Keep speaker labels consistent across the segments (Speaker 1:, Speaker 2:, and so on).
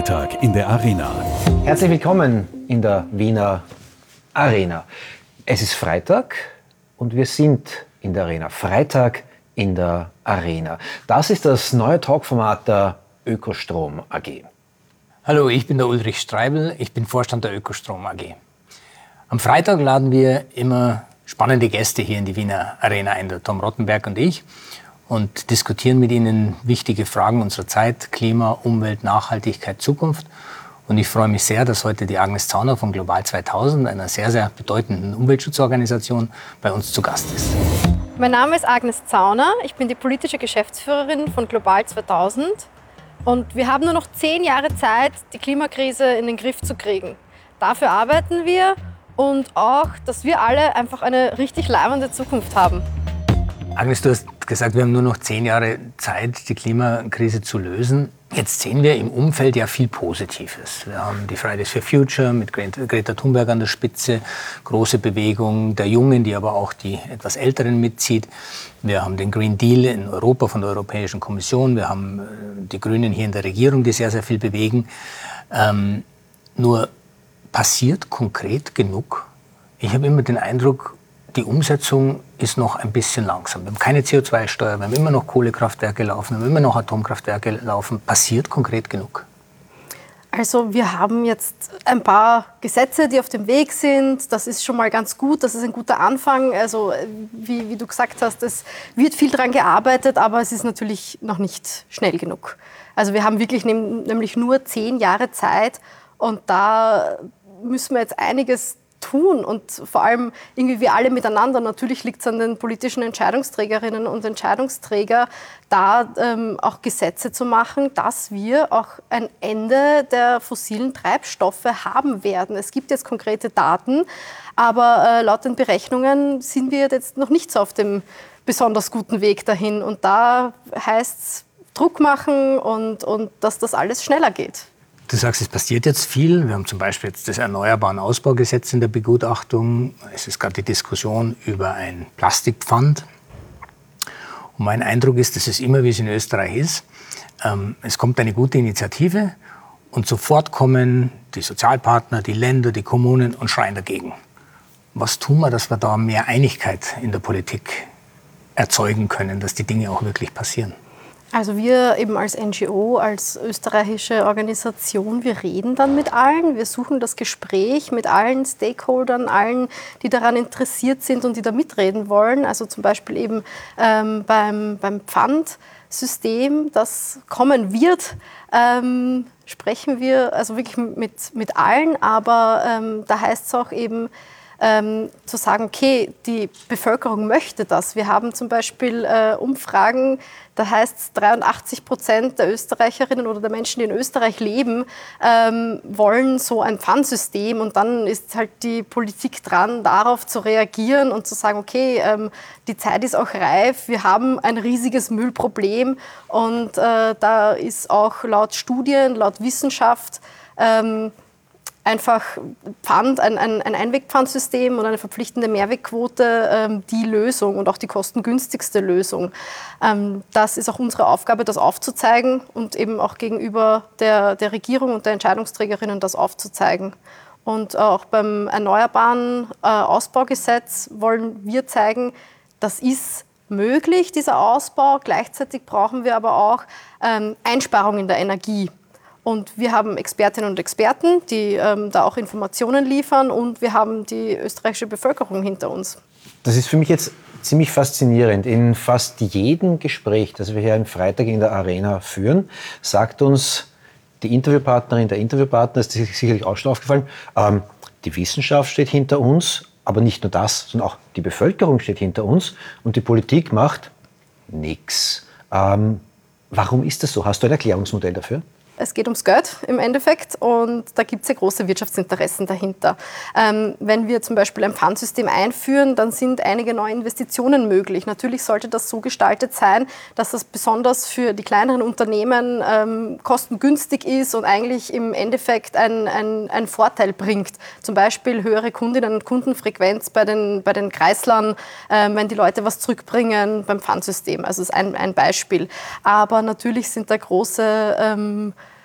Speaker 1: Freitag in der Arena.
Speaker 2: Herzlich willkommen in der Wiener Arena. Es ist Freitag und wir sind in der Arena. Freitag in der Arena. Das ist das neue Talkformat der Ökostrom AG.
Speaker 3: Hallo, ich bin der Ulrich Streibel, ich bin Vorstand der Ökostrom AG. Am Freitag laden wir immer spannende Gäste hier in die Wiener Arena ein, der Tom Rottenberg und ich, und diskutieren mit ihnen wichtige Fragen unserer Zeit: Klima, Umwelt, Nachhaltigkeit, Zukunft. Und ich freue mich sehr, dass heute die Agnes Zauner von Global 2000, einer sehr, sehr bedeutenden Umweltschutzorganisation, bei uns zu Gast ist.
Speaker 4: Mein Name ist Agnes Zauner, ich bin die politische Geschäftsführerin von Global 2000 und wir haben nur noch 10 Jahre Zeit, die Klimakrise in den Griff zu kriegen. Dafür arbeiten wir und auch, dass wir alle einfach eine richtig leibende Zukunft haben.
Speaker 3: Agnes, du hast gesagt, wir haben nur noch 10 Jahre Zeit, die Klimakrise zu lösen. Jetzt sehen wir im Umfeld ja viel Positives. Wir haben die Fridays for Future mit Greta Thunberg an der Spitze, große Bewegung der Jungen, die aber auch die etwas Älteren mitzieht. Wir haben den Green Deal in Europa von der Europäischen Kommission. Wir haben die Grünen hier in der Regierung, die sehr, sehr viel bewegen. Nur passiert konkret genug? Ich habe immer den Eindruck, die Umsetzung ist noch ein bisschen langsam. Wir haben keine CO2-Steuer, wir haben immer noch Kohlekraftwerke laufen, wir haben immer noch Atomkraftwerke laufen. Passiert konkret genug?
Speaker 4: Also wir haben jetzt ein paar Gesetze, die auf dem Weg sind. Das ist schon mal ganz gut, das ist ein guter Anfang. Also wie du gesagt hast, es wird viel daran gearbeitet, aber es ist natürlich noch nicht schnell genug. Also wir haben wirklich nämlich nur 10 Jahre Zeit und da müssen wir jetzt einiges tun und vor allem irgendwie wir alle miteinander. Natürlich liegt es an den politischen Entscheidungsträgerinnen und Entscheidungsträger, da auch Gesetze zu machen, dass wir auch ein Ende der fossilen Treibstoffe haben werden. Es gibt jetzt konkrete Daten, aber laut den Berechnungen sind wir jetzt noch nicht so auf dem besonders guten Weg dahin. Und da heißt es Druck machen und dass das alles schneller geht.
Speaker 3: Du sagst, es passiert jetzt viel. Wir haben zum Beispiel jetzt das Erneuerbaren Ausbaugesetz in der Begutachtung. Es ist gerade die Diskussion über ein Plastikpfand. Und mein Eindruck ist, dass es immer, wie es in Österreich ist, es kommt eine gute Initiative und sofort kommen die Sozialpartner, die Länder, die Kommunen und schreien dagegen. Was tun wir, dass wir da mehr Einigkeit in der Politik erzeugen können, dass die Dinge auch wirklich passieren?
Speaker 4: Also wir eben als NGO, als österreichische Organisation, wir reden dann mit allen, wir suchen das Gespräch mit allen Stakeholdern, allen, die daran interessiert sind und die da mitreden wollen. Also zum Beispiel eben beim Pfandsystem, das kommen wird, sprechen wir also wirklich mit allen, aber da heißt es auch eben, zu sagen, okay, die Bevölkerung möchte das. Wir haben zum Beispiel Umfragen, da heißt es, 83% der Österreicherinnen oder der Menschen, die in Österreich leben, wollen so ein Pfandsystem. Und dann ist halt die Politik dran, darauf zu reagieren und zu sagen, okay, die Zeit ist auch reif, wir haben ein riesiges Müllproblem. Und da ist auch laut Studien, laut Wissenschaft, einfach Pfand, ein Einwegpfandsystem und eine verpflichtende Mehrwegquote die Lösung und auch die kostengünstigste Lösung. Das ist auch unsere Aufgabe, das aufzuzeigen und eben auch gegenüber der Regierung und der Entscheidungsträgerinnen das aufzuzeigen. Und auch beim Erneuerbaren Ausbaugesetz wollen wir zeigen, das ist möglich, dieser Ausbau. Gleichzeitig brauchen wir aber auch Einsparungen in der Energie. Und wir haben Expertinnen und Experten, die da auch Informationen liefern und wir haben die österreichische Bevölkerung hinter uns.
Speaker 2: Das ist für mich jetzt ziemlich faszinierend. In fast jedem Gespräch, das wir hier am Freitag in der Arena führen, sagt uns die Interviewpartnerin, der Interviewpartner, ist sicherlich auch schon aufgefallen, die Wissenschaft steht hinter uns, aber nicht nur das, sondern auch die Bevölkerung steht hinter uns und die Politik macht nichts. Warum ist das so? Hast du ein Erklärungsmodell dafür?
Speaker 4: Es geht ums Geld im Endeffekt und da gibt es ja große Wirtschaftsinteressen dahinter. Wenn wir zum Beispiel ein Pfandsystem einführen, dann sind einige neue Investitionen möglich. Natürlich sollte das so gestaltet sein, dass das besonders für die kleineren Unternehmen kostengünstig ist und eigentlich im Endeffekt einen Vorteil bringt. Zum Beispiel höhere Kundinnen- und Kundenfrequenz bei den Kreislern, wenn die Leute was zurückbringen beim Pfandsystem. Also das ist ein Beispiel. Aber natürlich sind da große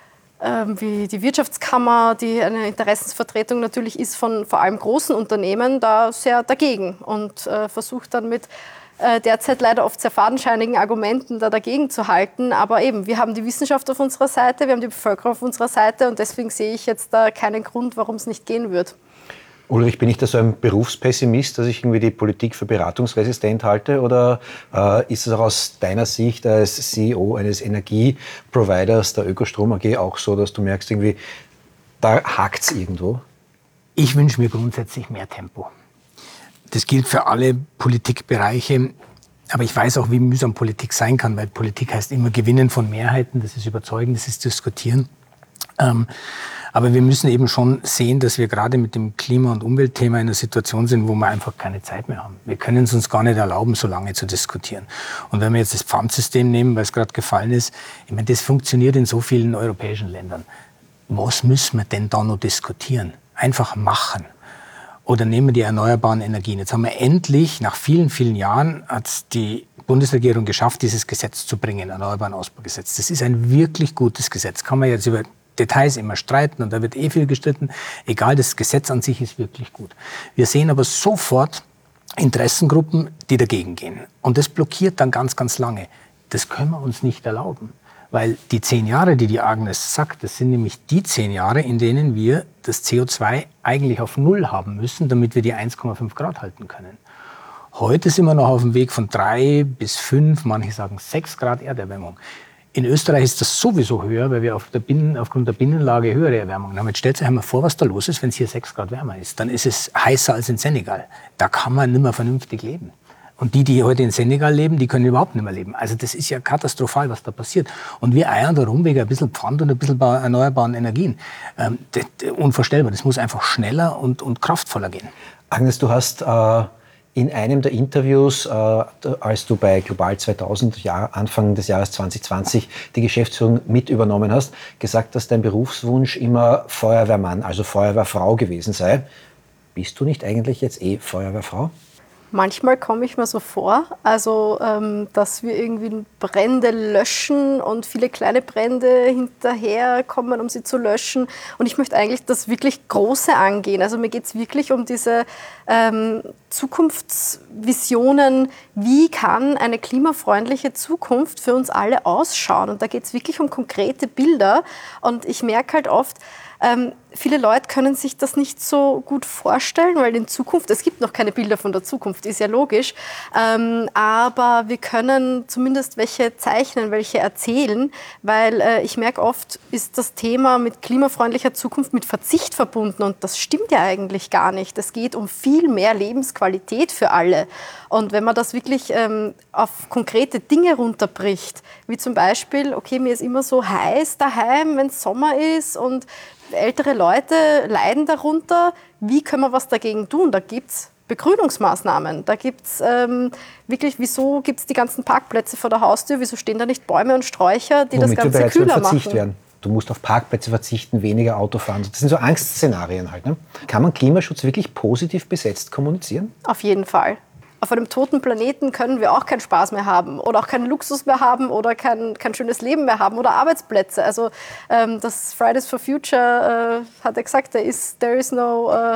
Speaker 4: wie die Wirtschaftskammer, die eine Interessensvertretung natürlich ist von vor allem großen Unternehmen, da sehr dagegen und versucht dann mit derzeit leider oft sehr fadenscheinigen Argumenten dagegen zu halten. Aber eben, wir haben die Wissenschaft auf unserer Seite, wir haben die Bevölkerung auf unserer Seite und deswegen sehe ich jetzt da keinen Grund, warum es nicht gehen wird.
Speaker 2: Ulrich, bin ich da so ein Berufspessimist, dass ich irgendwie die Politik für beratungsresistent halte? Oder ist es auch aus deiner Sicht als CEO eines Energieproviders der Ökostrom AG auch so, dass du merkst, irgendwie, da hakt es irgendwo?
Speaker 3: Ich wünsche mir grundsätzlich mehr Tempo. Das gilt für alle Politikbereiche. Aber ich weiß auch, wie mühsam Politik sein kann, weil Politik heißt immer Gewinnen von Mehrheiten. Das ist Überzeugen, das ist Diskutieren. Aber wir müssen eben schon sehen, dass wir gerade mit dem Klima- und Umweltthema in einer Situation sind, wo wir einfach keine Zeit mehr haben. Wir können es uns gar nicht erlauben, so lange zu diskutieren. Und wenn wir jetzt das Pfandsystem nehmen, weil es gerade gefallen ist, ich meine, das funktioniert in so vielen europäischen Ländern. Was müssen wir denn da noch diskutieren? Einfach machen. Oder nehmen wir die erneuerbaren Energien. Jetzt haben wir endlich, nach vielen, vielen Jahren, hat die Bundesregierung geschafft, dieses Gesetz zu bringen, Erneuerbaren Ausbaugesetz. Das ist ein wirklich gutes Gesetz. Kann man jetzt über Details immer streiten und da wird viel gestritten. Egal, das Gesetz an sich ist wirklich gut. Wir sehen aber sofort Interessengruppen, die dagegen gehen. Und das blockiert dann ganz, ganz lange. Das können wir uns nicht erlauben. Weil die 10 Jahre, die Agnes sagt, das sind nämlich die 10 Jahre, in denen wir das CO2 eigentlich auf Null haben müssen, damit wir die 1,5 Grad halten können. Heute sind wir noch auf dem Weg von 3 bis 5, manche sagen 6 Grad Erderwärmung. In Österreich ist das sowieso höher, weil wir aufgrund der Binnenlage höhere Erwärmung haben. Jetzt stellt euch einmal vor, was da los ist, wenn es hier 6 Grad wärmer ist. Dann ist es heißer als in Senegal. Da kann man nicht mehr vernünftig leben. Und die heute in Senegal leben, die können überhaupt nicht mehr leben. Also das ist ja katastrophal, was da passiert. Und wir eiern da rum wegen ein bisschen Pfand und ein bisschen erneuerbaren Energien. Unvorstellbar. Das muss einfach schneller und kraftvoller gehen.
Speaker 2: Agnes, du hast in einem der Interviews, als du bei Global 2000, Anfang des Jahres 2020, die Geschäftsführung mit übernommen hast, gesagt, dass dein Berufswunsch immer Feuerwehrmann, also Feuerwehrfrau gewesen sei. Bist du nicht eigentlich jetzt Feuerwehrfrau?
Speaker 4: Manchmal komme ich mir so vor, also dass wir irgendwie Brände löschen und viele kleine Brände hinterherkommen, um sie zu löschen. Und ich möchte eigentlich das wirklich Große angehen. Also mir geht es wirklich um diese Zukunftsvisionen. Wie kann eine klimafreundliche Zukunft für uns alle ausschauen? Und da geht es wirklich um konkrete Bilder. Und ich merke halt oft, viele Leute können sich das nicht so gut vorstellen, weil in Zukunft, es gibt noch keine Bilder von der Zukunft, ist ja logisch, aber wir können zumindest welche zeichnen, welche erzählen, weil ich merke oft, ist das Thema mit klimafreundlicher Zukunft mit Verzicht verbunden und das stimmt ja eigentlich gar nicht. Es geht um viel mehr Lebensqualität für alle und wenn man das wirklich auf konkrete Dinge runterbricht, wie zum Beispiel, okay, mir ist immer so heiß daheim, wenn es Sommer ist und ältere Leute leiden darunter. Wie können wir was dagegen tun? Da gibt es Begrünungsmaßnahmen. Da gibt es wirklich, wieso gibt es die ganzen Parkplätze vor der Haustür? Wieso stehen da nicht Bäume und Sträucher, die das Ganze kühler machen?
Speaker 2: Werden. Du musst auf Parkplätze verzichten, weniger Auto fahren. Das sind so Angstszenarien halt. Ne? Kann man Klimaschutz wirklich positiv besetzt kommunizieren?
Speaker 4: Auf jeden Fall. Auf einem toten Planeten können wir auch keinen Spaß mehr haben oder auch keinen Luxus mehr haben oder kein schönes Leben mehr haben oder Arbeitsplätze. Also das Fridays for Future hat er gesagt, there is no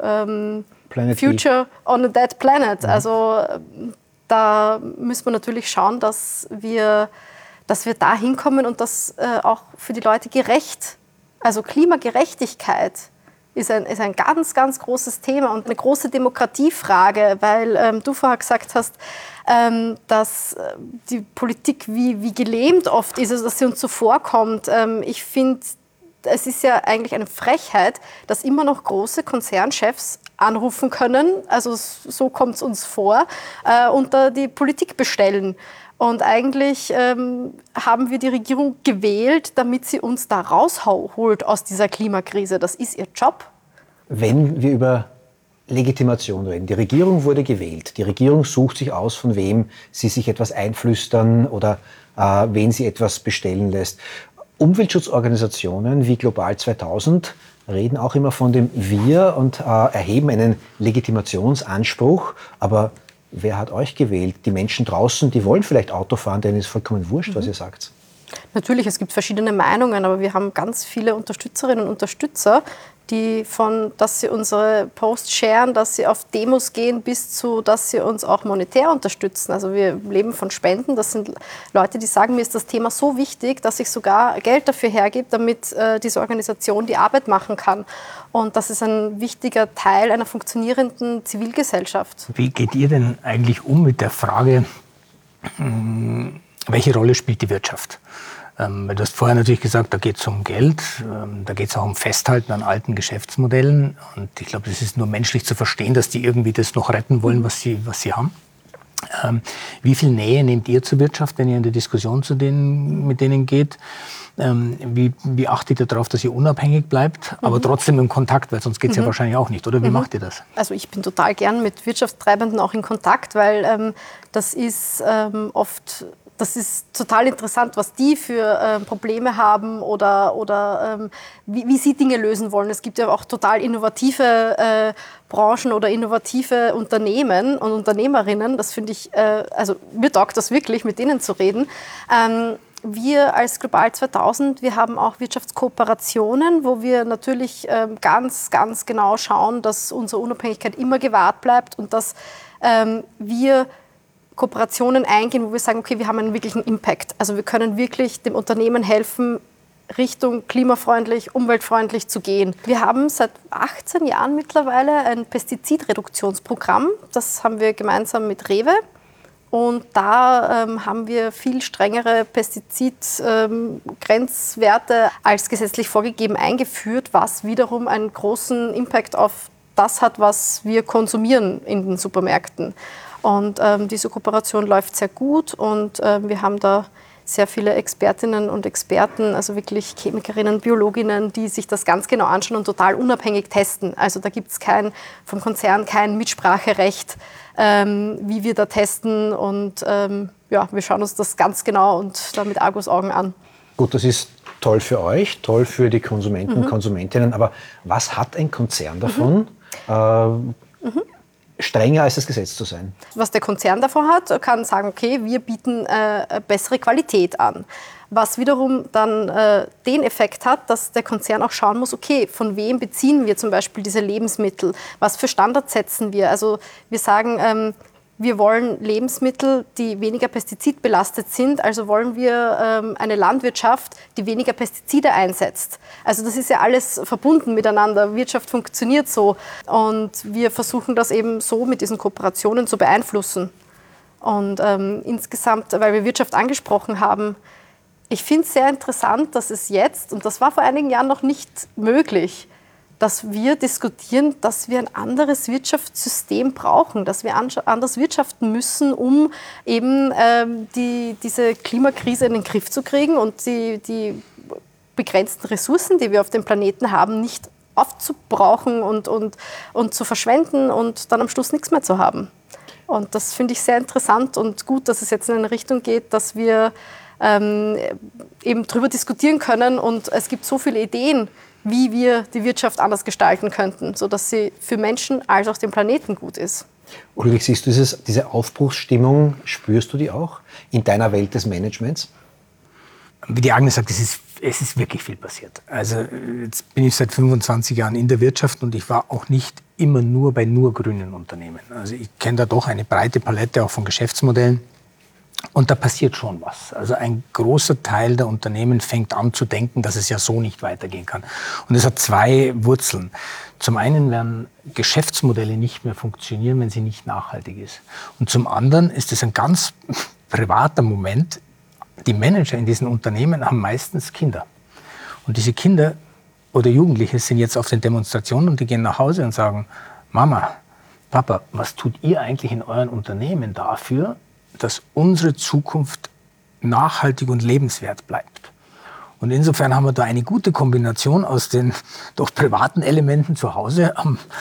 Speaker 4: future on a dead planet. Also da müssen wir natürlich schauen, dass wir da hinkommen und das auch für die Leute gerecht, also Klimagerechtigkeit ist ein ganz, ganz großes Thema und eine große Demokratiefrage, weil du vorher gesagt hast, dass die Politik wie gelähmt oft ist, also dass sie uns so vorkommt. Ich finde, es ist ja eigentlich eine Frechheit, dass immer noch große Konzernchefs anrufen können, also so kommt es uns vor, und da die Politik bestellen. Und eigentlich haben wir die Regierung gewählt, damit sie uns da rausholt aus dieser Klimakrise. Das ist ihr Job.
Speaker 2: Wenn wir über Legitimation reden, die Regierung wurde gewählt. Die Regierung sucht sich aus, von wem sie sich etwas einflüstern oder wen sie etwas bestellen lässt. Umweltschutzorganisationen wie Global 2000 reden auch immer von dem Wir und erheben einen Legitimationsanspruch. Aber wer hat euch gewählt? Die Menschen draußen, die wollen vielleicht Auto fahren, denen ist vollkommen wurscht, was ihr sagt.
Speaker 4: Natürlich, es gibt verschiedene Meinungen, aber wir haben ganz viele Unterstützerinnen und Unterstützer, die dass sie unsere Posts sharen, dass sie auf Demos gehen, bis zu, dass sie uns auch monetär unterstützen. Also wir leben von Spenden. Das sind Leute, die sagen, mir ist das Thema so wichtig, dass ich sogar Geld dafür hergebe, damit diese Organisation die Arbeit machen kann. Und das ist ein wichtiger Teil einer funktionierenden Zivilgesellschaft.
Speaker 3: Wie geht ihr denn eigentlich um mit der Frage, welche Rolle spielt die Wirtschaft? Weil du hast vorher natürlich gesagt, da geht es um Geld, da geht es auch um Festhalten an alten Geschäftsmodellen. Und ich glaube, das ist nur menschlich zu verstehen, dass die irgendwie das noch retten wollen, was sie haben. Wie viel Nähe nehmt ihr zur Wirtschaft, wenn ihr in die Diskussion mit denen geht? Wie achtet ihr darauf, dass ihr unabhängig bleibt, aber trotzdem im Kontakt, weil sonst geht es ja wahrscheinlich auch nicht, oder? Wie macht ihr das?
Speaker 4: Also ich bin total gern mit Wirtschaftstreibenden auch in Kontakt, weil das ist oft... Das ist total interessant, was die für Probleme haben oder wie sie Dinge lösen wollen. Es gibt ja auch total innovative Branchen oder innovative Unternehmen und Unternehmerinnen. Das finde ich, also mir taugt das wirklich, mit denen zu reden. Wir als Global 2000, wir haben auch Wirtschaftskooperationen, wo wir natürlich ganz, ganz genau schauen, dass unsere Unabhängigkeit immer gewahrt bleibt und dass wir Kooperationen eingehen, wo wir sagen, okay, wir haben einen wirklichen Impact. Also wir können wirklich dem Unternehmen helfen, Richtung klimafreundlich, umweltfreundlich zu gehen. Wir haben seit 18 Jahren mittlerweile ein Pestizidreduktionsprogramm. Das haben wir gemeinsam mit Rewe. Und da haben wir viel strengere Pestizidgrenzwerte als gesetzlich vorgegeben eingeführt, was wiederum einen großen Impact auf das hat, was wir konsumieren in den Supermärkten. Und diese Kooperation läuft sehr gut und wir haben da sehr viele Expertinnen und Experten, also wirklich Chemikerinnen, Biologinnen, die sich das ganz genau anschauen und total unabhängig testen. Also da gibt es vom Konzern kein Mitspracherecht, wie wir da testen. Und wir schauen uns das ganz genau und da mit Argusaugen an.
Speaker 2: Gut, das ist toll für euch, toll für die Konsumenten und Konsumentinnen. Aber was hat ein Konzern davon, strenger als das Gesetz zu sein?
Speaker 4: Was der Konzern davon hat, kann sagen, okay, wir bieten bessere Qualität an. Was wiederum dann den Effekt hat, dass der Konzern auch schauen muss, okay, von wem beziehen wir zum Beispiel diese Lebensmittel? Was für Standards setzen wir? Also wir sagen, wir wollen Lebensmittel, die weniger pestizidbelastet sind, also wollen wir eine Landwirtschaft, die weniger Pestizide einsetzt. Also das ist ja alles verbunden miteinander. Wirtschaft funktioniert so und wir versuchen das eben so mit diesen Kooperationen zu beeinflussen. Und insgesamt, weil wir Wirtschaft angesprochen haben, ich finde es sehr interessant, dass es jetzt, und das war vor einigen Jahren noch nicht möglich, dass wir diskutieren, dass wir ein anderes Wirtschaftssystem brauchen, dass wir anders wirtschaften müssen, um eben diese Klimakrise in den Griff zu kriegen und die begrenzten Ressourcen, die wir auf dem Planeten haben, nicht aufzubrauchen und zu verschwenden und dann am Schluss nichts mehr zu haben. Und das finde ich sehr interessant und gut, dass es jetzt in eine Richtung geht, dass wir eben darüber diskutieren können und es gibt so viele Ideen, wie wir die Wirtschaft anders gestalten könnten, sodass sie für Menschen als auch den Planeten gut ist.
Speaker 2: Ulrich, siehst du diese Aufbruchsstimmung, spürst du die auch in deiner Welt des Managements?
Speaker 3: Wie die Agnes sagt, es ist wirklich viel passiert. Also jetzt bin ich seit 25 Jahren in der Wirtschaft und ich war auch nicht immer nur bei grünen Unternehmen. Also ich kenne da doch eine breite Palette auch von Geschäftsmodellen. Und da passiert schon was. Also ein großer Teil der Unternehmen fängt an zu denken, dass es ja so nicht weitergehen kann. Und es hat zwei Wurzeln. Zum einen werden Geschäftsmodelle nicht mehr funktionieren, wenn sie nicht nachhaltig ist. Und zum anderen ist es ein ganz privater Moment. Die Manager in diesen Unternehmen haben meistens Kinder. Und diese Kinder oder Jugendliche sind jetzt auf den Demonstrationen und die gehen nach Hause und sagen, Mama, Papa, was tut ihr eigentlich in euren Unternehmen dafür, dass unsere Zukunft nachhaltig und lebenswert bleibt. Und insofern haben wir da eine gute Kombination aus den doch privaten Elementen zu Hause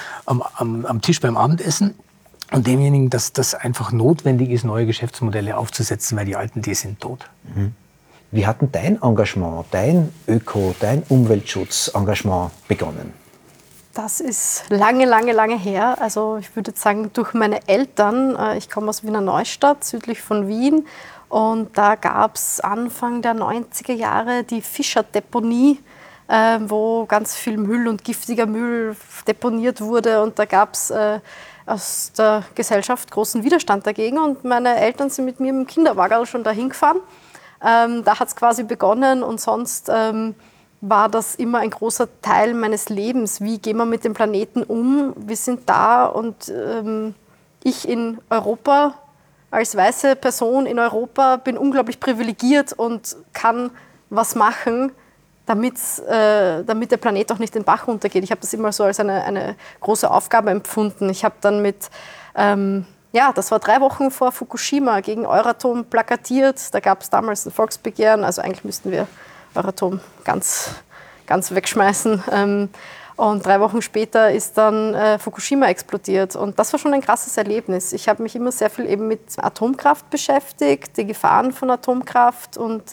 Speaker 3: am Tisch beim Abendessen und demjenigen, dass das einfach notwendig ist, neue Geschäftsmodelle aufzusetzen, weil die alten, die sind tot.
Speaker 2: Wie hat denn dein Engagement, dein dein Umweltschutzengagement begonnen?
Speaker 4: Das ist lange, lange, lange her. Also ich würde sagen, durch meine Eltern. Ich komme aus Wiener Neustadt, südlich von Wien. Und da gab es Anfang der 90er Jahre die Fischer-Deponie, wo ganz viel Müll und giftiger Müll deponiert wurde. Und da gab es aus der Gesellschaft großen Widerstand dagegen. Und meine Eltern sind mit mir im Kinderwagen schon dahin gefahren. Da hat es quasi begonnen und sonst war das immer ein großer Teil meines Lebens. Wie gehen wir mit dem Planeten um? Wir sind da und ich in Europa, als weiße Person in Europa, bin unglaublich privilegiert und kann was machen, damit der Planet auch nicht den Bach runtergeht. Ich habe das immer so als eine große Aufgabe empfunden. Ich habe dann das war 3 Wochen vor Fukushima, gegen Euratom plakatiert. Da gab es damals ein Volksbegehren, also eigentlich müssten wir Euratom ganz wegschmeißen. Und 3 Wochen später ist dann Fukushima explodiert. Und das war schon ein krasses Erlebnis. Ich habe mich immer sehr viel eben mit Atomkraft beschäftigt, die Gefahren von Atomkraft. Und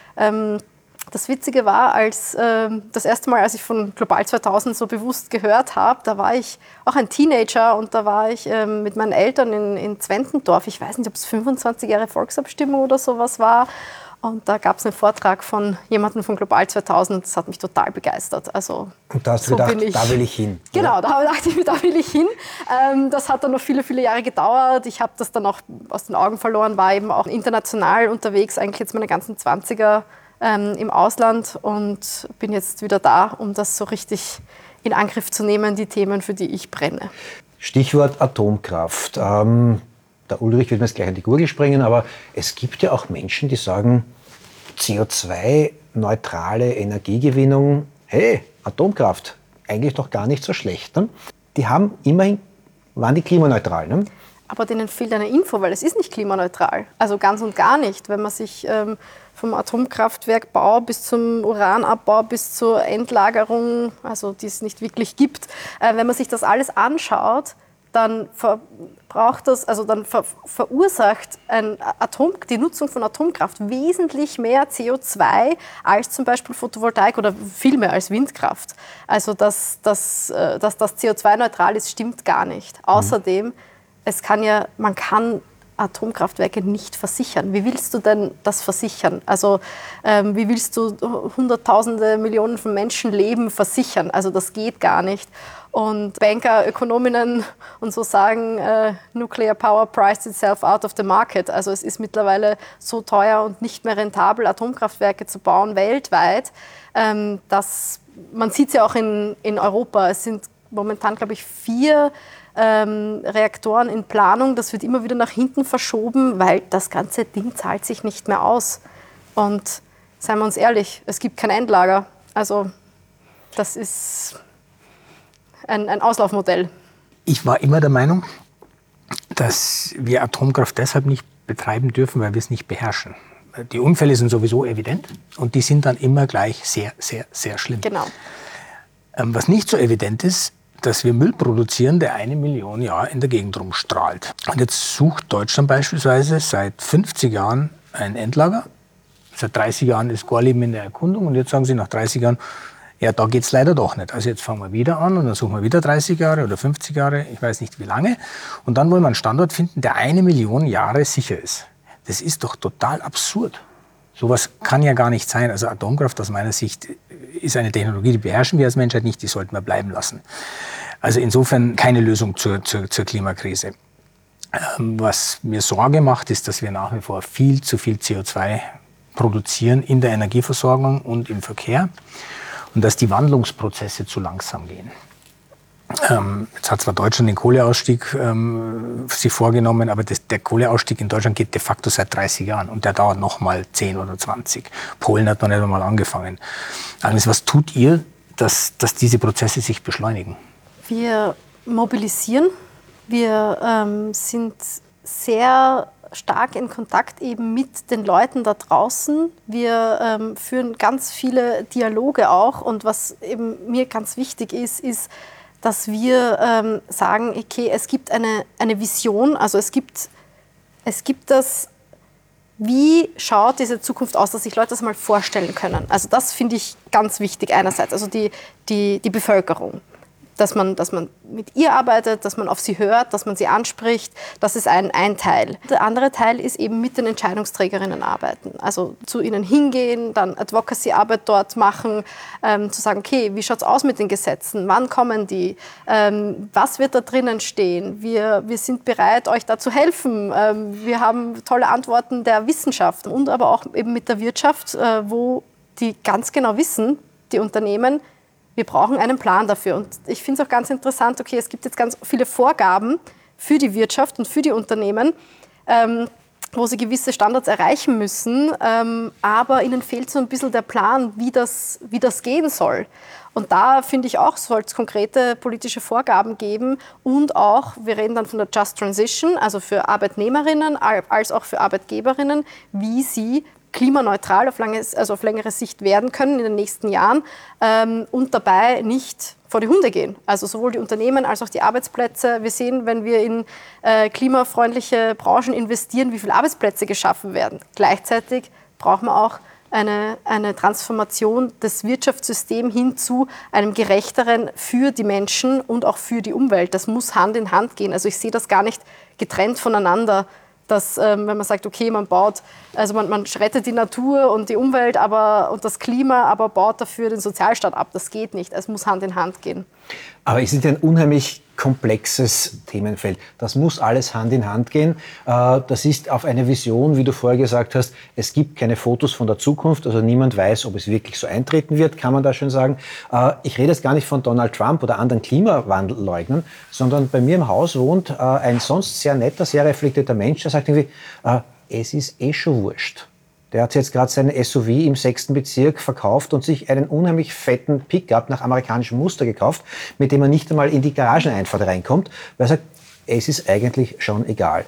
Speaker 4: das Witzige war, das erste Mal, als ich von Global 2000 so bewusst gehört habe, da war ich auch ein Teenager und da war ich mit meinen Eltern in Zwentendorf. Ich weiß nicht, ob es 25 Jahre Volksabstimmung oder sowas war. Und da gab es einen Vortrag von jemandem von Global 2000, das hat mich total begeistert. Also,
Speaker 2: und da hast du gedacht, da will ich hin?
Speaker 4: Genau, da dachte ich mir, da will ich hin. Das hat dann noch viele, viele Jahre gedauert. Ich habe das dann auch aus den Augen verloren, war eben auch international unterwegs, eigentlich jetzt meine ganzen 20er im Ausland und bin jetzt wieder da, um das so richtig in Angriff zu nehmen, die Themen, für die ich brenne.
Speaker 2: Stichwort Atomkraft. Der Ulrich wird mir jetzt gleich an die Gurgel springen, aber es gibt ja auch Menschen, die sagen, CO2-neutrale Energiegewinnung, hey, Atomkraft, eigentlich doch gar nicht so schlecht. Ne? Die waren die klimaneutral. Ne?
Speaker 4: Aber denen fehlt eine Info, weil es ist nicht klimaneutral. Also ganz und gar nicht. Wenn man sich vom Atomkraftwerkbau bis zum Uranabbau bis zur Endlagerung, also die es nicht wirklich gibt, wenn man sich das alles anschaut, dann verursacht die Nutzung von Atomkraft wesentlich mehr CO2 als zum Beispiel Photovoltaik oder viel mehr als Windkraft. Also dass das CO2-neutral ist, stimmt gar nicht. Außerdem, man kann Atomkraftwerke nicht versichern. Wie willst du denn das versichern? Also wie willst du Hunderttausende, Millionen von Menschenleben versichern? Also das geht gar nicht. Und Banker, Ökonominnen und so sagen, Nuclear Power priced itself out of the market. Also es ist mittlerweile so teuer und nicht mehr rentabel, Atomkraftwerke zu bauen weltweit, dass man sieht es ja auch in Europa. Es sind momentan, glaube ich, 4 Reaktoren in Planung. Das wird immer wieder nach hinten verschoben, weil das ganze Ding zahlt sich nicht mehr aus. Und seien wir uns ehrlich, es gibt kein Endlager. Also das ist ein Auslaufmodell.
Speaker 3: Ich war immer der Meinung, dass wir Atomkraft deshalb nicht betreiben dürfen, weil wir es nicht beherrschen. Die Unfälle sind sowieso evident und die sind dann immer gleich sehr, sehr, sehr schlimm.
Speaker 4: Genau.
Speaker 3: Was nicht so evident ist, dass wir Müll produzieren, der 1 Million Jahre in der Gegend rumstrahlt. Und jetzt sucht Deutschland beispielsweise seit 50 Jahren ein Endlager. Seit 30 Jahren ist Gorleben in der Erkundung und jetzt sagen sie nach 30 Jahren, ja, da geht es leider doch nicht. Also jetzt fangen wir wieder an und dann suchen wir wieder 30 Jahre oder 50 Jahre, ich weiß nicht wie lange. Und dann wollen wir einen Standort finden, der 1 Million Jahre sicher ist. Das ist doch total absurd. Sowas kann ja gar nicht sein. Also Atomkraft aus meiner Sicht ist eine Technologie, die beherrschen wir als Menschheit nicht, die sollten wir bleiben lassen. Also insofern keine Lösung zur Klimakrise. Was mir Sorge macht, ist, dass wir nach wie vor viel zu viel CO2 produzieren in der Energieversorgung und im Verkehr und dass die Wandlungsprozesse zu langsam gehen. Jetzt hat zwar Deutschland den Kohleausstieg sich vorgenommen, aber der Kohleausstieg in Deutschland geht de facto seit 30 Jahren und der dauert noch mal 10 oder 20. Polen hat noch nicht einmal angefangen. Agnes, was tut ihr, dass diese Prozesse sich beschleunigen?
Speaker 4: Wir mobilisieren. Wir sind sehr stark in Kontakt eben mit den Leuten da draußen. Wir führen ganz viele Dialoge auch und was eben mir ganz wichtig ist, dass wir sagen, okay, es gibt eine Vision, also es gibt das, wie schaut diese Zukunft aus, dass sich Leute das mal vorstellen können. Also das finde ich ganz wichtig einerseits, also die Bevölkerung. dass man mit ihr arbeitet, dass man auf sie hört, dass man sie anspricht. Das ist ein Teil. Der andere Teil ist eben mit den Entscheidungsträgerinnen arbeiten. Also zu ihnen hingehen, dann Advocacy-Arbeit dort machen, zu sagen, okay, wie schaut es aus mit den Gesetzen? Wann kommen die? Was wird da drinnen stehen? Wir sind bereit, euch da zu helfen. Wir haben tolle Antworten der Wissenschaft und aber auch eben mit der Wirtschaft, wo die ganz genau wissen, die Unternehmen, wir brauchen einen Plan dafür. Und ich finde es auch ganz interessant, okay, es gibt jetzt ganz viele Vorgaben für die Wirtschaft und für die Unternehmen, wo sie gewisse Standards erreichen müssen, aber ihnen fehlt so ein bisschen der Plan, wie das gehen soll. Und da finde ich auch, soll es konkrete politische Vorgaben geben und auch, wir reden dann von der Just Transition, also für Arbeitnehmerinnen als auch für Arbeitgeberinnen, wie sie klimaneutral auf längere Sicht werden können in den nächsten Jahren und dabei nicht vor die Hunde gehen. Also sowohl die Unternehmen als auch die Arbeitsplätze. Wir sehen, wenn wir in klimafreundliche Branchen investieren, wie viele Arbeitsplätze geschaffen werden. Gleichzeitig brauchen wir auch eine Transformation des Wirtschaftssystems hin zu einem gerechteren für die Menschen und auch für die Umwelt. Das muss Hand in Hand gehen. Also ich sehe das gar nicht getrennt voneinander, dass, wenn man sagt, okay, man rettet die Natur und die Umwelt und das Klima, aber baut dafür den Sozialstaat ab. Das geht nicht. Es muss Hand in Hand gehen.
Speaker 2: Aber es ist ein unheimlich komplexes Themenfeld. Das muss alles Hand in Hand gehen. Das ist auf eine Vision, wie du vorher gesagt hast, es gibt keine Fotos von der Zukunft, also niemand weiß, ob es wirklich so eintreten wird, kann man da schon sagen. Ich rede jetzt gar nicht von Donald Trump oder anderen Klimawandelleugnern, sondern bei mir im Haus wohnt ein sonst sehr netter, sehr reflektierter Mensch, der sagt irgendwie, es ist schon wurscht. Der hat jetzt gerade seinen SUV im 6. Bezirk verkauft und sich einen unheimlich fetten Pickup nach amerikanischem Muster gekauft, mit dem er nicht einmal in die Garageneinfahrt reinkommt, weil er sagt, es ist eigentlich schon egal.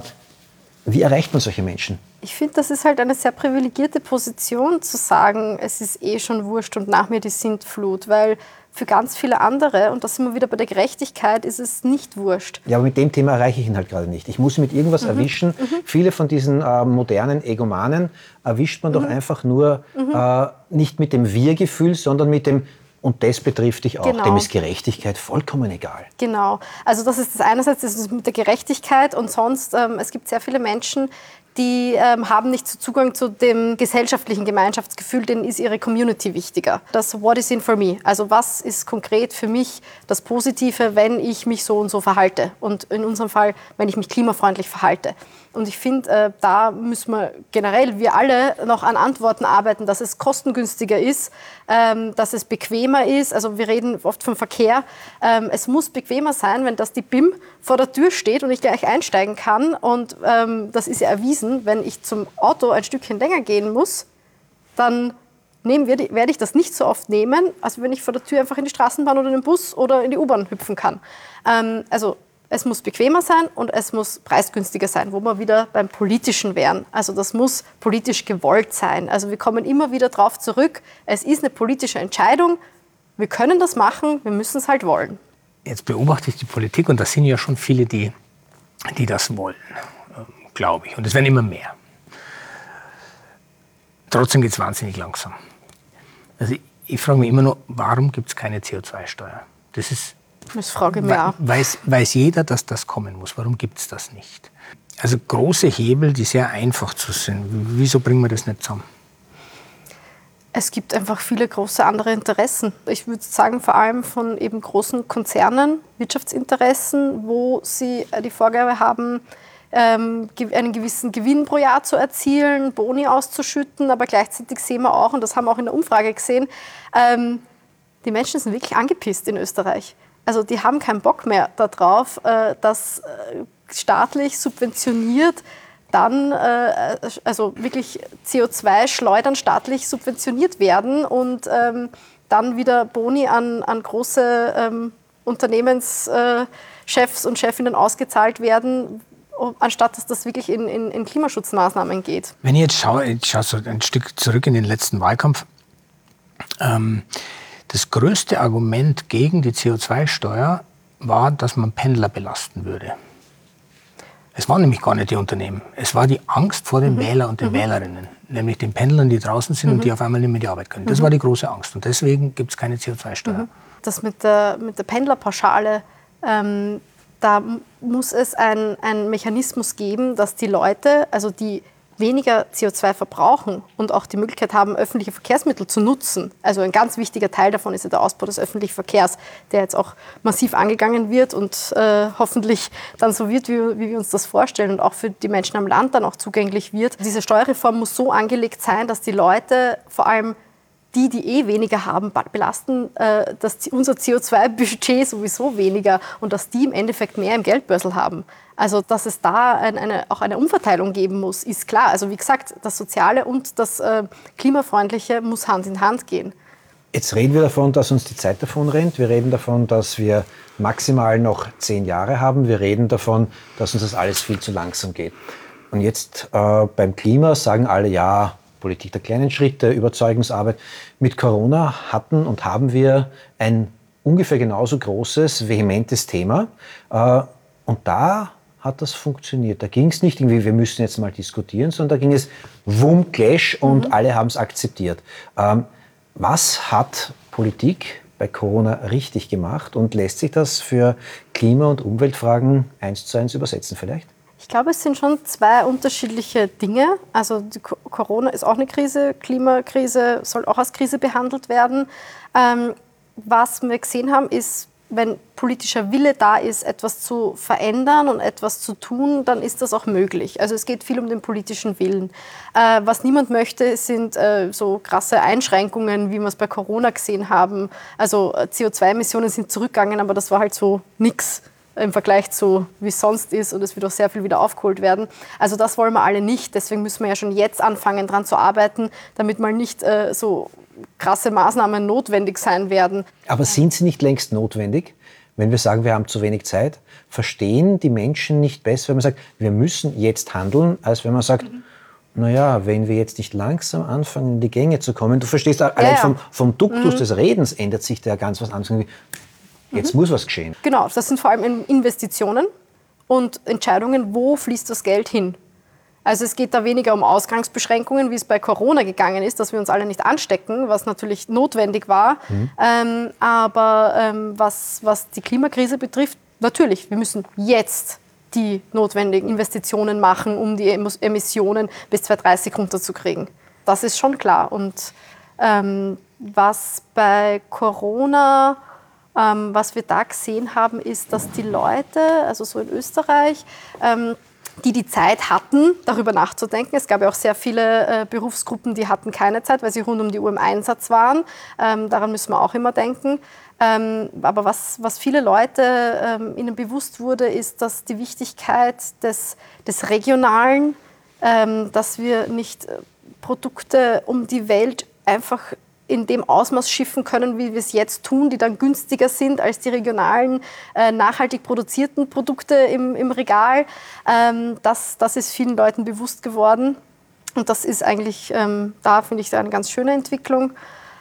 Speaker 2: Wie erreicht man solche Menschen?
Speaker 4: Ich finde, das ist halt eine sehr privilegierte Position, zu sagen, es ist schon wurscht und nach mir die Sintflut, weil für ganz viele andere, und da sind wir wieder bei der Gerechtigkeit, ist es nicht wurscht.
Speaker 2: Ja, aber mit dem Thema erreiche ich ihn halt gerade nicht. Ich muss ihn mit irgendwas erwischen. Viele von diesen modernen Egomanen erwischt man doch einfach nur nicht mit dem Wir-Gefühl, sondern mit dem und das betrifft dich auch.
Speaker 4: Genau.
Speaker 2: Dem ist Gerechtigkeit vollkommen egal.
Speaker 4: Genau. Also das ist das einerseits, das ist mit der Gerechtigkeit und sonst, es gibt sehr viele Menschen, die haben nicht so Zugang zu dem gesellschaftlichen Gemeinschaftsgefühl, denen ist ihre Community wichtiger. Das What is in for me? Also was ist konkret für mich das Positive, wenn ich mich so und so verhalte? Und in unserem Fall, wenn ich mich klimafreundlich verhalte. Und ich finde, da müssen wir generell, wir alle, noch an Antworten arbeiten, dass es kostengünstiger ist, dass es bequemer ist. Also wir reden oft vom Verkehr. Es muss bequemer sein, wenn die BIM vor der Tür steht und ich gleich einsteigen kann. Und das ist ja erwiesen, wenn ich zum Auto ein Stückchen länger gehen muss, dann werde ich das nicht so oft nehmen, als wenn ich vor der Tür einfach in die Straßenbahn oder in den Bus oder in die U-Bahn hüpfen kann. Also es muss bequemer sein und es muss preisgünstiger sein, wo wir wieder beim Politischen wären. Also das muss politisch gewollt sein. Also wir kommen immer wieder darauf zurück, es ist eine politische Entscheidung, wir können das machen, wir müssen es halt wollen.
Speaker 3: Jetzt beobachte ich die Politik und da sind ja schon viele, die das wollen, glaube ich. Und es werden immer mehr. Trotzdem geht es wahnsinnig langsam. Also ich frage mich immer noch, warum gibt es keine CO2-Steuer?
Speaker 4: Das frage ich mich auch.
Speaker 3: Weiß jeder, dass das kommen muss. Warum gibt es das nicht? Also große Hebel, die sehr einfach zu sind. Wieso bringen wir das nicht zusammen?
Speaker 4: Es gibt einfach viele große andere Interessen. Ich würde sagen, vor allem von eben großen Konzernen, Wirtschaftsinteressen, wo sie die Vorgabe haben, einen gewissen Gewinn pro Jahr zu erzielen, Boni auszuschütten. Aber gleichzeitig sehen wir auch, und das haben wir auch in der Umfrage gesehen, die Menschen sind wirklich angepisst in Österreich. Also die haben keinen Bock mehr darauf, dass staatlich subventioniert dann, also wirklich CO2-Schleudern staatlich subventioniert werden und dann wieder Boni an große Unternehmenschefs und Chefinnen ausgezahlt werden, anstatt dass das wirklich in Klimaschutzmaßnahmen geht.
Speaker 3: Wenn ich jetzt schaue, ich schaue so ein Stück zurück in den letzten Wahlkampf, das größte Argument gegen die CO2-Steuer war, dass man Pendler belasten würde. Es waren nämlich gar nicht die Unternehmen. Es war die Angst vor den Wähler und den Wählerinnen, nämlich den Pendlern, die draußen sind und die auf einmal nicht mehr in die Arbeit können. Das war die große Angst und deswegen gibt es keine CO2-Steuer.
Speaker 4: Das mit der Pendlerpauschale, da muss es einen Mechanismus geben, dass die Leute, also die weniger CO2 verbrauchen und auch die Möglichkeit haben, öffentliche Verkehrsmittel zu nutzen. Also ein ganz wichtiger Teil davon ist ja der Ausbau des öffentlichen Verkehrs, der jetzt auch massiv angegangen wird und hoffentlich dann so wird, wie wir uns das vorstellen und auch für die Menschen am Land dann auch zugänglich wird. Diese Steuerreform muss so angelegt sein, dass die Leute, vor allem die weniger haben, belasten unser CO2-Budget sowieso weniger und dass die im Endeffekt mehr im Geldbörsel haben. Also dass es da auch eine Umverteilung geben muss, ist klar. Also wie gesagt, das Soziale und das Klimafreundliche muss Hand in Hand gehen.
Speaker 2: Jetzt reden wir davon, dass uns die Zeit davon rennt. Wir reden davon, dass wir maximal noch 10 Jahre haben. Wir reden davon, dass uns das alles viel zu langsam geht. Und jetzt beim Klima sagen alle, ja, Politik der kleinen Schritte, Überzeugungsarbeit. Mit Corona hatten und haben wir ein ungefähr genauso großes, vehementes Thema. Und da hat das funktioniert. Da ging es nicht irgendwie, wir müssen jetzt mal diskutieren, sondern da ging es wumm, Clash und alle haben es akzeptiert. Was hat Politik bei Corona richtig gemacht und lässt sich das für Klima- und Umweltfragen 1:1 übersetzen vielleicht?
Speaker 4: Ich glaube, es sind schon zwei unterschiedliche Dinge. Also Corona ist auch eine Krise, Klimakrise soll auch als Krise behandelt werden. Was wir gesehen haben, ist, wenn politischer Wille da ist, etwas zu verändern und etwas zu tun, dann ist das auch möglich. Also es geht viel um den politischen Willen. Was niemand möchte, sind so krasse Einschränkungen, wie wir es bei Corona gesehen haben. Also CO2-Emissionen sind zurückgegangen, aber das war halt so nix im Vergleich zu, wie es sonst ist und es wird auch sehr viel wieder aufgeholt werden. Also das wollen wir alle nicht. Deswegen müssen wir ja schon jetzt anfangen, daran zu arbeiten, damit mal nicht so krasse Maßnahmen notwendig sein werden.
Speaker 2: Aber sind sie nicht längst notwendig? Wenn wir sagen, wir haben zu wenig Zeit, verstehen die Menschen nicht besser, wenn man sagt, wir müssen jetzt handeln, als wenn man sagt, naja, wenn wir jetzt nicht langsam anfangen, in die Gänge zu kommen, du verstehst, allein vom Duktus des Redens ändert sich da ganz was anderes. Jetzt muss was geschehen.
Speaker 4: Genau, das sind vor allem Investitionen und Entscheidungen, wo fließt das Geld hin. Also es geht da weniger um Ausgangsbeschränkungen, wie es bei Corona gegangen ist, dass wir uns alle nicht anstecken, was natürlich notwendig war. Aber was die Klimakrise betrifft, natürlich, wir müssen jetzt die notwendigen Investitionen machen, um die Emissionen bis 2030 runterzukriegen. Das ist schon klar. Und was bei Corona... was wir da gesehen haben, ist, dass die Leute, also so in Österreich, die Zeit hatten, darüber nachzudenken. Es gab ja auch sehr viele Berufsgruppen, die hatten keine Zeit, weil sie rund um die Uhr im Einsatz waren. Daran müssen wir auch immer denken. Aber was viele Leute ihnen bewusst wurde, ist, dass die Wichtigkeit des Regionalen, dass wir nicht Produkte um die Welt einfach in dem Ausmaß schiffen können, wie wir es jetzt tun, die dann günstiger sind als die regionalen, nachhaltig produzierten Produkte im Regal. Das ist vielen Leuten bewusst geworden. Und das ist eigentlich, da finde ich, eine ganz schöne Entwicklung.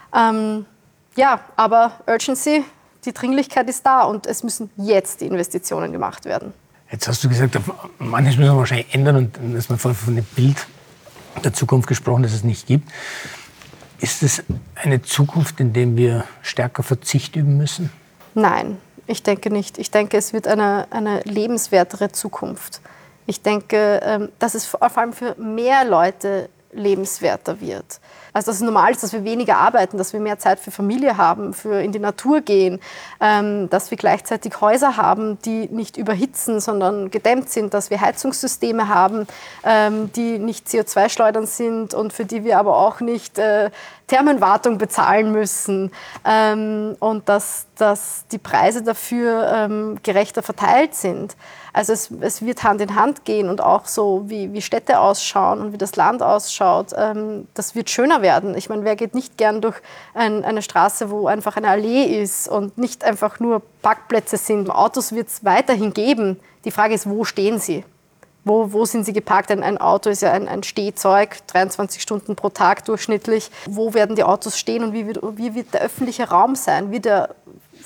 Speaker 4: Aber Urgency, die Dringlichkeit ist da und es müssen jetzt die Investitionen gemacht werden.
Speaker 3: Jetzt hast du gesagt, manches müssen wir wahrscheinlich ändern und dass man von dem Bild der Zukunft gesprochen, das es nicht gibt. Ist es eine Zukunft, in der wir stärker Verzicht üben müssen?
Speaker 4: Nein, ich denke nicht. Ich denke, es wird eine lebenswertere Zukunft. Ich denke, dass es vor allem für mehr Leute lebenswerter wird. Also dass es normal ist, dass wir weniger arbeiten, dass wir mehr Zeit für Familie haben, für in die Natur gehen, dass wir gleichzeitig Häuser haben, die nicht überhitzen, sondern gedämmt sind, dass wir Heizungssysteme haben, die nicht CO2-schleudernd sind und für die wir aber auch nicht Thermenwartung bezahlen müssen und dass die Preise dafür gerechter verteilt sind. Also es wird Hand in Hand gehen und auch so, wie Städte ausschauen und wie das Land ausschaut, das wird schöner werden. Ich meine, wer geht nicht gern durch eine Straße, wo einfach eine Allee ist und nicht einfach nur Parkplätze sind. Autos wird es weiterhin geben. Die Frage ist, wo stehen sie? Wo sind sie geparkt? Ein Auto ist ja ein Stehzeug, 23 Stunden pro Tag durchschnittlich. Wo werden die Autos stehen und wie wird der öffentliche Raum sein? Wird er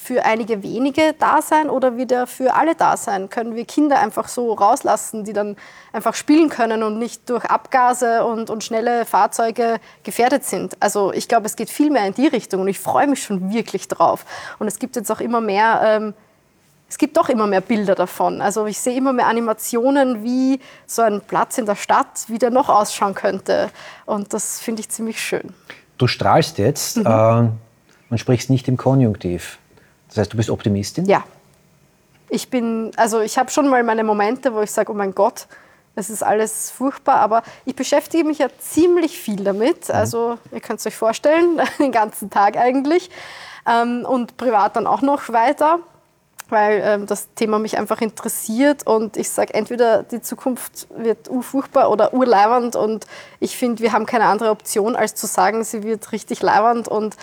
Speaker 4: für einige wenige da sein oder wieder für alle da sein? Können wir Kinder einfach so rauslassen, die dann einfach spielen können und nicht durch Abgase und schnelle Fahrzeuge gefährdet sind? Also ich glaube, es geht viel mehr in die Richtung und ich freue mich schon wirklich drauf. Und es gibt jetzt auch immer mehr... Es gibt doch immer mehr Bilder davon. Also ich sehe immer mehr Animationen, wie so ein Platz in der Stadt, wie der noch ausschauen könnte. Und das finde ich ziemlich schön.
Speaker 2: Du strahlst jetzt und sprichst nicht im Konjunktiv. Das heißt, du bist Optimistin?
Speaker 4: Ja. Ich habe schon mal meine Momente, wo ich sage, oh mein Gott, es ist alles furchtbar. Aber ich beschäftige mich ja ziemlich viel damit. Also ihr könnt es euch vorstellen, den ganzen Tag eigentlich. Und privat dann auch noch weiter, weil das Thema mich einfach interessiert und ich sage, entweder die Zukunft wird urfurchtbar oder urleiwand und ich finde, wir haben keine andere Option, als zu sagen, sie wird richtig leiwand und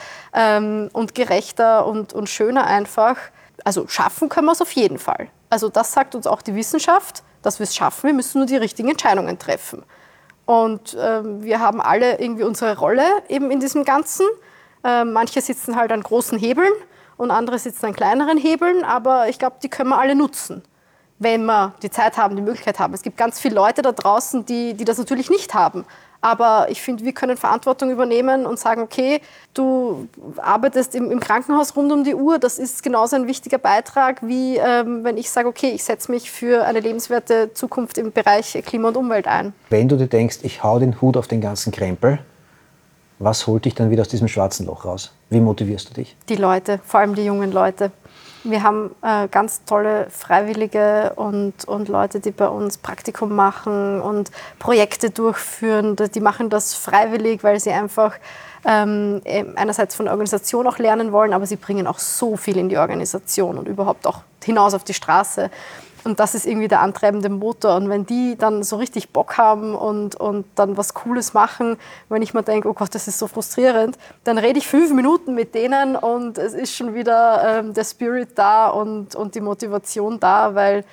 Speaker 4: gerechter und schöner einfach. Also schaffen können wir es auf jeden Fall. Also das sagt uns auch die Wissenschaft, dass wir es schaffen, wir müssen nur die richtigen Entscheidungen treffen. Und wir haben alle irgendwie unsere Rolle eben in diesem Ganzen. Manche sitzen halt an großen Hebeln, und andere sitzen an kleineren Hebeln, aber ich glaube, die können wir alle nutzen, wenn wir die Zeit haben, die Möglichkeit haben. Es gibt ganz viele Leute da draußen, die das natürlich nicht haben. Aber ich finde, wir können Verantwortung übernehmen und sagen, okay, du arbeitest im Krankenhaus rund um die Uhr, das ist genauso ein wichtiger Beitrag, wie wenn ich sage, okay, ich setze mich für eine lebenswerte Zukunft im Bereich Klima und Umwelt ein.
Speaker 2: Wenn du dir denkst, ich hau den Hut auf den ganzen Krempel, was holt dich dann wieder aus diesem schwarzen Loch raus? Wie motivierst du dich?
Speaker 4: Die Leute, vor allem die jungen Leute. Wir haben ganz tolle Freiwillige und Leute, die bei uns Praktikum machen und Projekte durchführen. Die machen das freiwillig, weil sie einfach einerseits von der Organisation auch lernen wollen, aber sie bringen auch so viel in die Organisation und überhaupt auch hinaus auf die Straße. Und das ist irgendwie der antreibende Motor. Und wenn die dann so richtig Bock haben und dann was Cooles machen, wenn ich mir denke, oh Gott, das ist so frustrierend, dann rede ich 5 Minuten mit denen und es ist schon wieder der Spirit da und die Motivation da, weil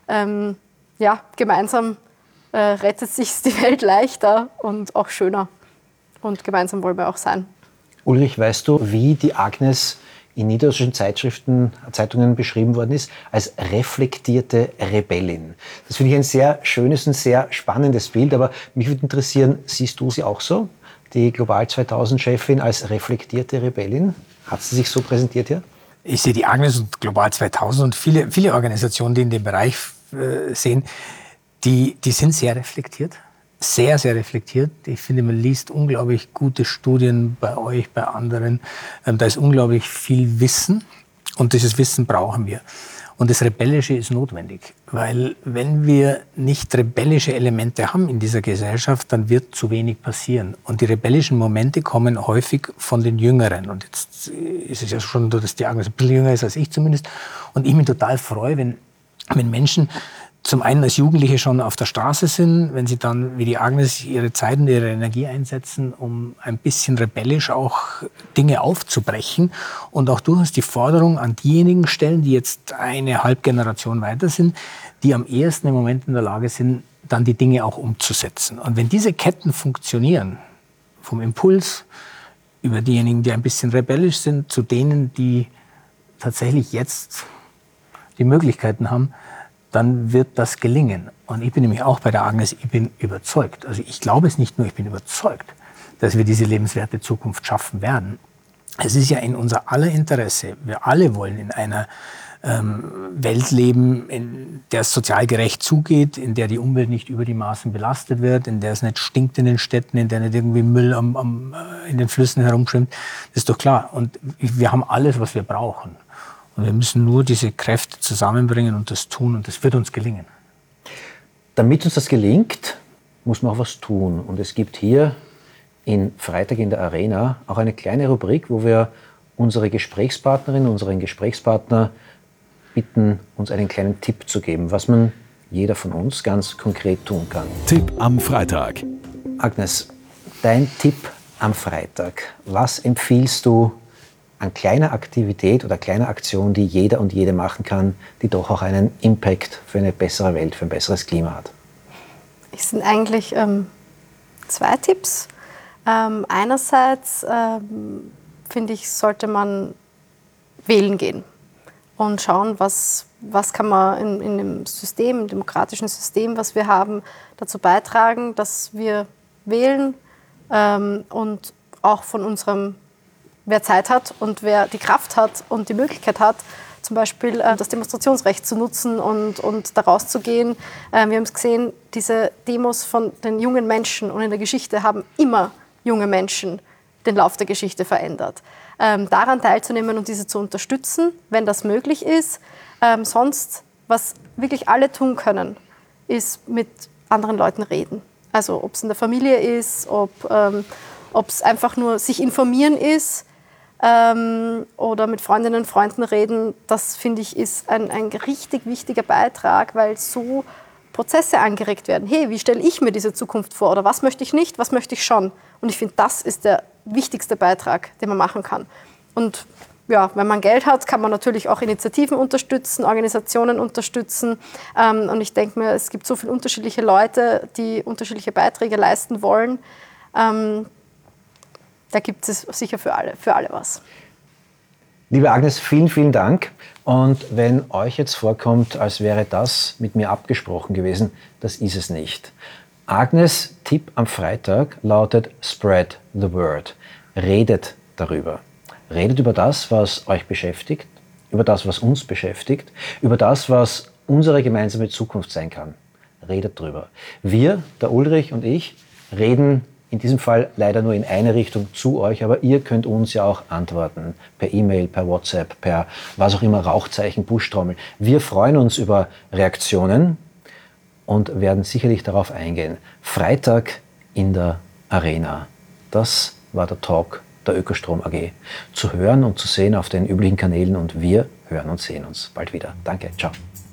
Speaker 4: gemeinsam rettet sich die Welt leichter und auch schöner. Und gemeinsam wollen wir auch sein.
Speaker 2: Ulrich, weißt du, wie die Agnes in niederländischen Zeitungen beschrieben worden ist, als reflektierte Rebellin. Das finde ich ein sehr schönes und sehr spannendes Bild, aber mich würde interessieren, siehst du sie auch so, die Global 2000-Chefin, als reflektierte Rebellin? Hat sie sich so präsentiert hier?
Speaker 3: Ich sehe die Agnes und Global 2000 und viele Organisationen, die in dem Bereich sehen, die sind sehr reflektiert. Sehr, sehr reflektiert. Ich finde, man liest unglaublich gute Studien bei euch, bei anderen. Da ist unglaublich viel Wissen und dieses Wissen brauchen wir. Und das Rebellische ist notwendig, weil wenn wir nicht rebellische Elemente haben in dieser Gesellschaft, dann wird zu wenig passieren. Und die rebellischen Momente kommen häufig von den Jüngeren. Und jetzt ist es ja schon so, dass die Agnes ein bisschen jünger ist als ich zumindest. Und ich mich total freue, wenn Menschen zum einen als Jugendliche schon auf der Straße sind, wenn sie dann wie die Agnes ihre Zeit und ihre Energie einsetzen, um ein bisschen rebellisch auch Dinge aufzubrechen und auch durchaus die Forderung an diejenigen stellen, die jetzt eine Halbgeneration weiter sind, die am ehesten im Moment in der Lage sind, dann die Dinge auch umzusetzen. Und wenn diese Ketten funktionieren, vom Impuls über diejenigen, die ein bisschen rebellisch sind, zu denen, die tatsächlich jetzt die Möglichkeiten haben, dann wird das gelingen. Und ich bin nämlich auch bei der Agnes, ich bin überzeugt. Also ich glaube es nicht nur, ich bin überzeugt, dass wir diese lebenswerte Zukunft schaffen werden. Es ist ja in unser aller Interesse. Wir alle wollen in einer Welt leben, in der es sozial gerecht zugeht, in der die Umwelt nicht über die Maßen belastet wird, in der es nicht stinkt in den Städten, in der nicht irgendwie Müll in den Flüssen herumschwimmt. Das ist doch klar. Und wir haben alles, was wir brauchen. Und wir müssen nur diese Kräfte zusammenbringen und das tun. Und das wird uns gelingen.
Speaker 2: Damit uns das gelingt, muss man auch was tun. Und es gibt hier in Freitag in der Arena auch eine kleine Rubrik, wo wir unsere Gesprächspartnerinnen, unseren Gesprächspartner bitten, uns einen kleinen Tipp zu geben, was man jeder von uns ganz konkret tun kann.
Speaker 1: Tipp am Freitag.
Speaker 2: Agnes, dein Tipp am Freitag. Was empfiehlst du an kleiner Aktivität oder kleiner Aktion, die jeder und jede machen kann, die doch auch einen Impact für eine bessere Welt, für ein besseres Klima hat?
Speaker 4: Es sind eigentlich 2 Tipps. Einerseits finde ich, sollte man wählen gehen. und schauen, was kann man in dem System, im demokratischen System, was wir haben, dazu beitragen, dass wir wählen und auch von unserem, wer Zeit hat und wer die Kraft hat und die Möglichkeit hat, zum Beispiel das Demonstrationsrecht zu nutzen und da rauszugehen. Wir haben es gesehen, diese Demos von den jungen Menschen und in der Geschichte haben immer junge Menschen den Lauf der Geschichte verändert. Daran teilzunehmen und diese zu unterstützen, wenn das möglich ist. Sonst, was wirklich alle tun können, ist mit anderen Leuten reden. Also ob es in der Familie ist, ob es einfach nur sich informieren ist, oder mit Freundinnen und Freunden reden, das finde ich ist ein richtig wichtiger Beitrag, weil so Prozesse angeregt werden. Hey, wie stelle ich mir diese Zukunft vor? Oder was möchte ich nicht, was möchte ich schon? Und ich finde, das ist der wichtigste Beitrag, den man machen kann. Und ja, wenn man Geld hat, kann man natürlich auch Initiativen unterstützen, Organisationen unterstützen. Und ich denke mir, es gibt so viele unterschiedliche Leute, die unterschiedliche Beiträge leisten wollen. Da gibt es sicher für alle was.
Speaker 2: Liebe Agnes, vielen, vielen Dank. Und wenn euch jetzt vorkommt, als wäre das mit mir abgesprochen gewesen, das ist es nicht. Agnes' Tipp am Freitag lautet Spread the word. Redet darüber. Redet über das, was euch beschäftigt, über das, was uns beschäftigt, über das, was unsere gemeinsame Zukunft sein kann. Redet drüber. Wir, der Ulrich und ich, reden in diesem Fall leider nur in eine Richtung zu euch, aber ihr könnt uns ja auch antworten. Per E-Mail, per WhatsApp, per was auch immer, Rauchzeichen, Push-Trommel. Wir freuen uns über Reaktionen und werden sicherlich darauf eingehen. Freitag in der Arena. Das war der Talk der Ökostrom AG. Zu hören und zu sehen auf den üblichen Kanälen und wir hören und sehen uns bald wieder. Danke, ciao.